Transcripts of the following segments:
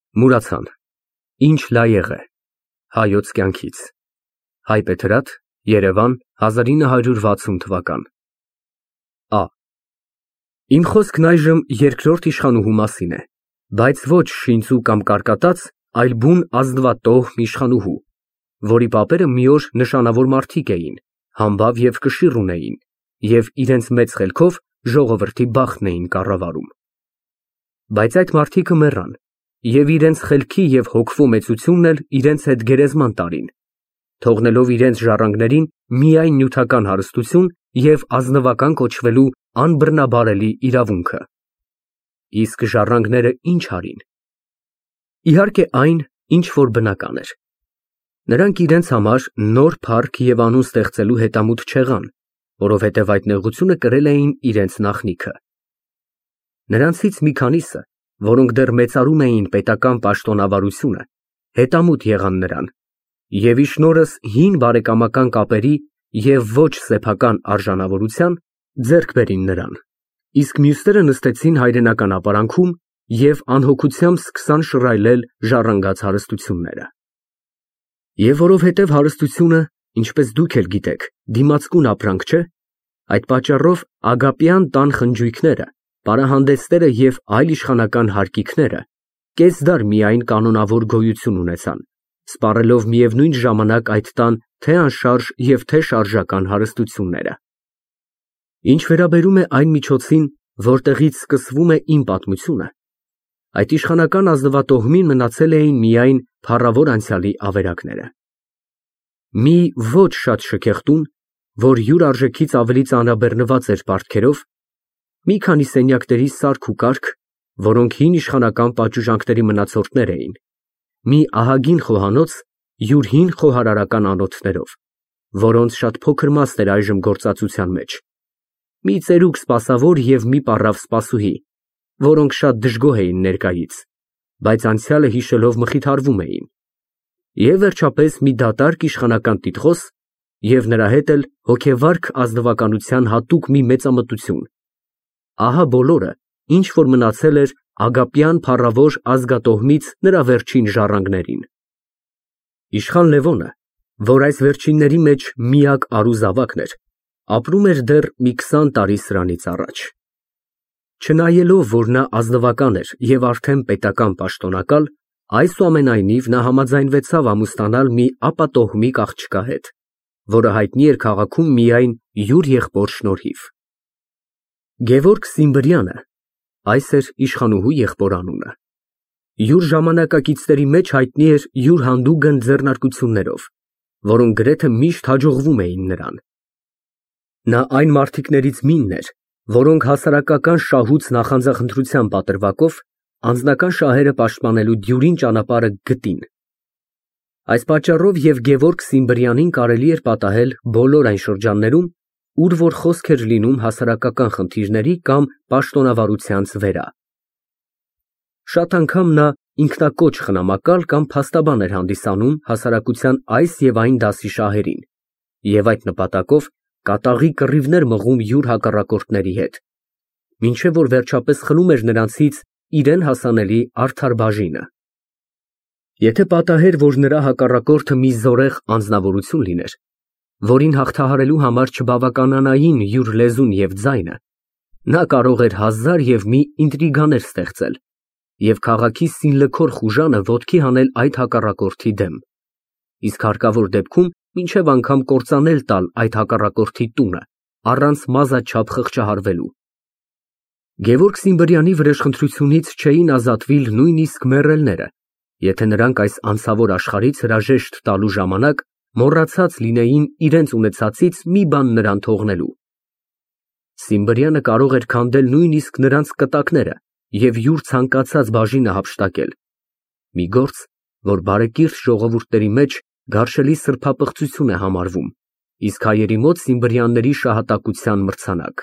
Մուրացան։ Ինչ լայեղ է։ Հայոց կյանքից։ Հայբեթրատ, Երևան, 1960 թվական։ Ա. Իմ խոսքն այժմ երկրորդ իշխանուհու մասին է, բայց ոչ շինծու կամ կարկատած, այլ բուն ազնվատոհ իշխանուհու, որի պապերը մի օր նշանավոր մարդիկ էին, համբավ և կշիռ ունեին, և իրենց մեծ խելքով ժողովրդի բախտն էին կառավարում։ Բայց այդ մարդիկը մեռան, և իրենց խելքի և հոգվու մեծությունն էլ իրենց հետ գերեզման տարին, թողնելով իրենց ժառանգներին միայն նյութական հարստություն և ազնվական կոչվելու անբռնաբարելի իրավունքը։ Իսկ ժառանգները ինչ արին։ Իհարկե այն, ինչ որ բնական էր։ Նրանք իրենց համար նոր փառք և անուն ստեղծելու հետամուտ չեղան, որովհետև այդ նեղությունը կրել էին իրենց նախնիքը։ Նրանցից մի քանիսը, որոնք դեռ մեծարում էին պետական պաշտոնավարությունը, հետամուտ եղան նրան, և ի շնորհս հին բարեկամական կապերի և ոչ սեփական արժանավորության, ձեռք բերին նրան, իսկ մյուսները նստեցին հայրենական ապարանքում և անհոգությամբ սկսան շռայլել ժառանգած հարստությունները։ Եվ որովհետև հարստությունը, ինչպես դուք էլ գիտեք, դիմացկուն ապրանք չէ, այդ պատճառով Ագապյան տան խնջույքները, պարահանդեսները և այլ իշխանական հարկիքները կեսդար միայն կանոնավոր գոյություն ունեցան, սպառելով միևնույն ժամանակ այդ տան թե անշարժ և թե շարժական հարստությունները։ Ինչ վերաբերում է այն միջոցին, որտեղից սկսվում է իմ պատմությունը, այդ իշխանական ազնվատոհմին մնացել էին միայն փառավոր անցյալի ավերակները։ Մի ոչ շատ շքեղ տուն, որ յուր արժեքից ավելի ծանրաբեռնված էր պարտքերով, մի քանի սենյակների սարք ու կարգ, որոնք հին իշխանական պատշուճանքների մնացորդներ էին, մի ահագին խոհանոց յուր հին խոհարարական անոթներով, որոնց շատ փոքր մասն էր այժմ գործածության մեջ, մի ծերուկ սպասավոր և մի պառավ սպասուհի, որոնք շատ դժգոհ էին ներկայից, բայց անցյալը հիշելով մխիթարվում էին, և վերջապես մի դատարկ իշխանական տիտղոս և նրա հետ էլ հոգեվարք ազնվականության հատուկ մի մեծամտություն։ Ահա բոլորը, ինչ որ մնացել էր Ագապյան փառավոր ազգատոհմից նրա վերջին ժառանգներին։ Իշխան Լևոնը, որ այս վերջինների մեջ միակ առուզավակն էր, ապրում էր դեռ մի 20 տարի սրանից առաջ։ Չնայելով, որ նա ազնվական էր և արդեն պետական պաշտոնակալ, այսուամենայնիվ նա համաձայնվեցավ ամուսնանալ մի ապատոհմիկ աղջկա հետ, որը հայտնի էր քաղաքում միայն յուր եղբոր շնորհիվ։ Գևորգ Սիմբրյանը, այս էր իշխանուհու եղբոր անունը, յուր ժամանակակիցների մեջ հայտնի էր յուր հանդուգն ձեռնարկություններով, որոնք գրեթե միշտ հաջողվում էին նրան։ Նա այն մարդիկներից մինն էր, որոնք հասարակական շահույթ նախանձախնդրության պատրվակով անձնական շահերը պաշտպանելու դյուրին ճանապարհը գտին։ Այս պատճառով և Գևորգ Սիմբրյանին կարելի էր պատահել բոլոր այն շրջաններում, ուր որ խոսք էր լինում հասարակական խնդիրների կամ պաշտոնավարությանց վերա։ Շատ անգամ նա ինքնակոչ խնամակալ կամ փաստաբան էր հանդիսանում հասարակության այս և այն դասի շահերին և այդ նպատակով կատաղի կռիվներ մղում յուր հակառակորդների հետ, մինչև որ վերջապես խլում էր նրանցից իրան հասանելի արդար բաժինը։ Եթե պատահեր, որ նրա հակառակորդը մի զորեղ անձնավորություն լիներ, որին հաղթահարելու համար չբավականանային յուր լեզուն և ձայնը, նա կարող էր հազար և մի ինտրիգաներ ստեղծել և քաղաքի սինլքոր խուժանը ոտքի հանել այդ հակառակորդի դեմ, իսկ հարկավոր դեպքում մինչև անգամ կործանել տալ այդ հակառակորդի տունը, առանց մազաչափ խղճահարվելու։ Գևորգ Սիմբրյանի վրեժխնդրությունից չէին ազատվիլ նույնիսկ մեռելները, եթե նրանք այս անցավոր աշխարհից հրաժեշտ տալու ժամանակ մոռացած լինեին իրենց ունեցածից մի բան նրան թողնելու։ Սիմբրյանը կարող էր քանդել նույնիսկ նրանց կտակները և յուր ցանկացած բաժինը հափշտակել, մի գործ, որ բարեկիրթ ժողովուրդների մեջ գարշելի սրբապղծություն է համարվում, իսկ հայերի մոտ Սիմբրյանների շահատակության մրցանակ։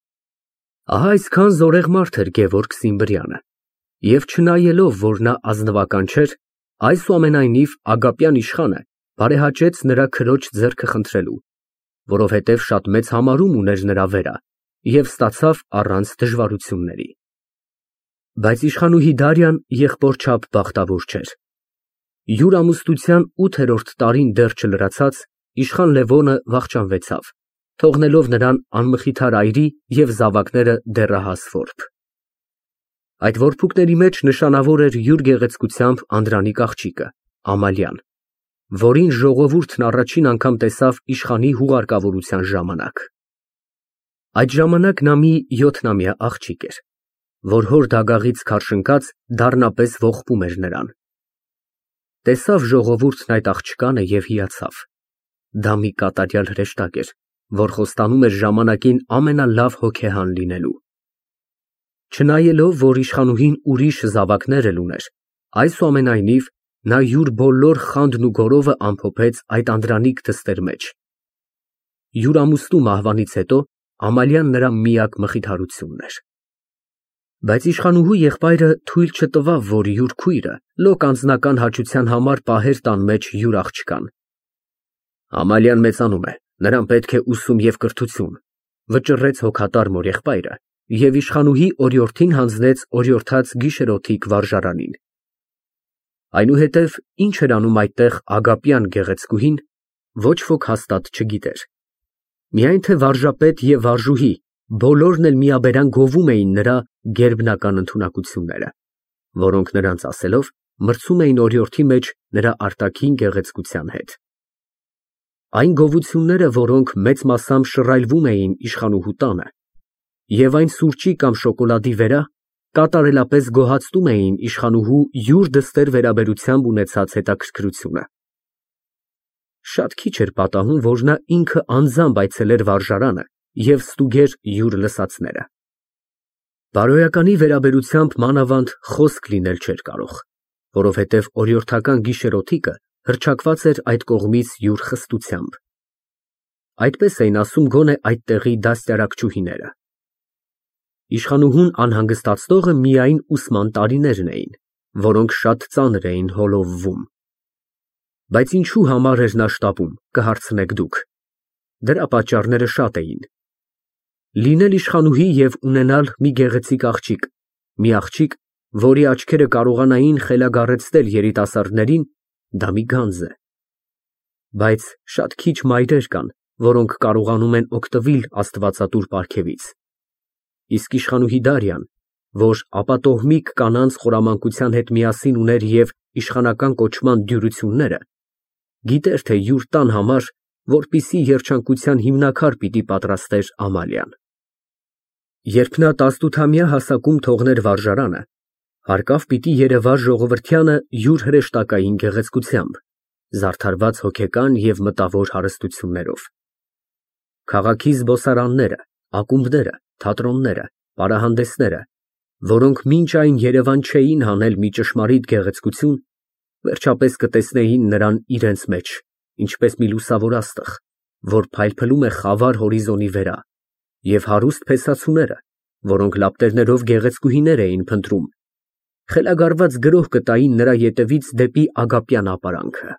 Ահա այսքան զորեղ մարդ էր Գևորգ Սիմբրյանը, և չնայելով, որ նա ազնվական չէր, այսուամենայնիվ Ագապյան իշխանը բարեհաճեց նրա քրոջ ձեռքը խնդրելու, որովհետև շատ մեծ համարում ուներ նրա վերա և ստացավ առանց դժվարությունների։ Բայց իշխանուհի Դարյան եղբոր չափ բախտավոր չէր։ Յուր ամուսնության 8-րդ տարին դեռ չլրացած, իշխան Լևոնը վախճանվեցավ, թողնելով նրան անմխիթար այրի և զավակները դեռահաս որբ։ Այդ որբուկների մեջ նշանավոր էր յուր գեղեցկությամբ Անդրանիկ աղջիկը, Ամալիան, որին ժողովուրդն առաջին անգամ տեսավ իշխանի հուղարկավորության ժամանակ։ Այդ ժամանակ նա մի 7-ամյա աղջիկ էր, որ հոր դագաղից քարշընկած դառնապես ողբում էր նրան։ Տեսավ ժողովուրդն այդ աղջկանը և հիացավ։ Դա մի կատարյալ հրեշտակ էր, որ խոստանում էր ժամանակին ամենալավ հոգեհան լինելու։ Չնայելով, որ իշխանուհին ուրիշ զավակներ էլ ուներ, այսուամենայնիվ նա յուր բոլոր խանդն ու գոռովը ամփոփեց այդ Անդրանիկ դստեր մեջ։ Յուր ամուսնու մահվանից հետո Ամալիան նրա միակ մխիթարությունն էր։ Բայց իշխանուհու եղբայրը թույլ չտվավ, որ յուր քույրը լոկ անձնական հաճության համար պահեր տան մեջ յուր աղջկան։ Ամալիան մեծանում է, նրան պետք է ուսում և կրթություն, վճռեց հոգատար մորեղբայրը և իշխանուհի օրիորդին հանձնեց օրիորդաց գիշերօթիկ վարժարանին։ Այնուհետև ինչ էր անում այդտեղ Ագապյան գեղեցկուհին, ոչ ոք հաստատ չգիտեր։ Միայն թե վարժապետ և վարժուհի բոլորն էլ միաբերան գովում էին նրա գերբնական ընդունակությունները, որոնք նրանց ասելով մրցում էին օրիորդի մեջ նրա արտաքին գեղեցկության հետ։ Այն գովությունները, որոնք մեծ մասամբ շռայլվում էին իշխանուհու տանը, և այն սուրճի կամ շոկոլադի վրա կատարելապես գոհացնում էին իշխանուհու յուր դստեր վերաբերությամբ ունեցած հետաքրքրությունը։ Շատ քիչ էր պատահում, որ նա ինքը անձամբ այցելեր վարժարանը և ստուգեր յուր լսածները։ Բարոյականի վերաբերությամբ մանավանդ խոսք լինել չէր կարող, որովհետև օրիորդական գիշերօթիկը հռչակված էր այդ կողմից յուր խստությամբ։ Այդպես էին ասում գոնե այդ տեղի դաստիարակչուհիները։ Իշխանուհուն անհանգստացնողը միայն ուսման տարիներն էին, որոնք շատ ծանր էին հոլովվում։ Բայց ինչու համար էր նա շտապում, կհարցնեք դուք։ Դրա պատճառները շատ էին։ Լինել իշխանուհի և ունենալ մի գեղեցիկ աղջիկ, մի աղջիկ, որի աչքերը կարողանային խելագարեցնել երիտասարդներին, դա մի գանձ է։ Բայց շատ քիչ մայրեր կան, որոնք կարողանում են օգտվել աստվածատուր պարգևից։ Իսկ իշխանուհի Դարյան, որ ապատողմիկ կանանց խորամանկության հետ միասին ուներ և իշխանական կոչման դյուրությունները, գիտեր, թե յուր տան համար որպիսի երջանկության հիմնաքար պիտի պատրաստեր Ամալիան։ Երբ նա 18-ամյա հասակում թողներ վարժարանը, հարկավ պիտի երևար ժողովրդյանը յուր հրեշտակային գեղեցկությամբ, զարդարված հոգեկան և մտավոր հարստություններով։ Քաղաքի զբոսարանները, ակումբները, թատրոնները, պարահանդեսները, որոնք մինչ այն Երևան չէին հանել մի ճշմարիտ գեղեցկություն, վերջապես կտեսնեին նրան իրենց մեջ, ինչպես մի լուսավոր աստղ, որ փայլփլում է խավար հորիզոնի վրա, և հարուստ փեսացուները, որոնք լապտերներով գեղեցկուհիներ էին փնտրում, խելագարված գրոհ կտային նրա ետևից դեպի Ագապյան ապարանքը։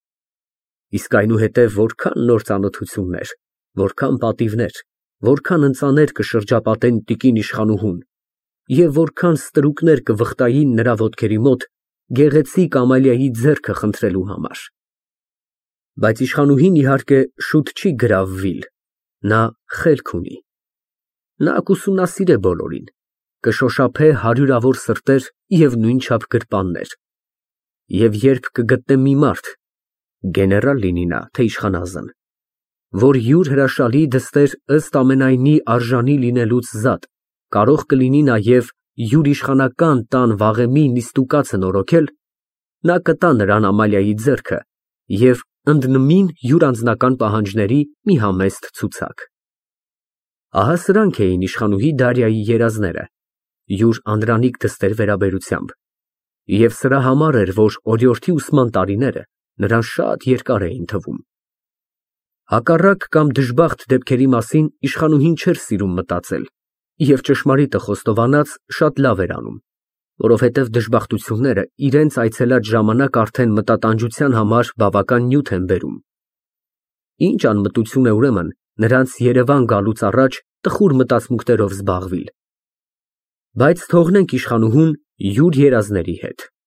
Իսկ այնուհետև որքան նոր ծանոթություններ, որքան պատիվներ, որքան ընծաներ կշրջապատեն տիկին իշխանուհուն, և որքան ստրուկներ կվխտային նրա ոտքերի մոտ գեղեցիկ Ամալիայի ձեռքը խնդրելու համար։ Բայց իշխանուհին իհարկե շուտ չի գրավվիլ, նա խելք ունի։ Նա կուսումնասիրե բոլորին, կշոշափե հարյուրավոր սրտեր և նույնչափ գրպաններ, և երբ կգտնե մի մարդ, գեներալ լինի նա, թե իշխանազն, որ յուր հրաշալի դստեր ըստ ամենայնի արժանի լինելուց զատ կարող կլինի նաև յուր իշխանական տան վաղեմի նիստուկացը նորոգել, նա կտա նրան Ամալիայի ձեռքը և ընդնմին յուր անձնական պահանջների մի համեստ ցուցակ։ Ահա սրանք էին իշխանուհի Դարյայի երազները յուր Անդրանիկ դստեր վերաբերությամբ, և սրա համար էր, որ օրիորդի ուսման տարիները նրան շատ երկար էին թվում։ Հակառակ կամ դժբախտ դեպքերի մասին իշխանուհին չէր սիրում մտածել և ճշմարիտը խոստովանած շատ լավ էր անում, որովհետև դժբախտությունները իրենց այցելած ժամանակ արդեն մտատանջության համար բավական նյութ են բերում։ Ինչ անմտություն է ուրեմն նրանց Երևան գալուց առաջ տխուր մտածմունքներով զբաղվիլ։ Բայց թողնենք իշխանուհուն յուր երազների հետ։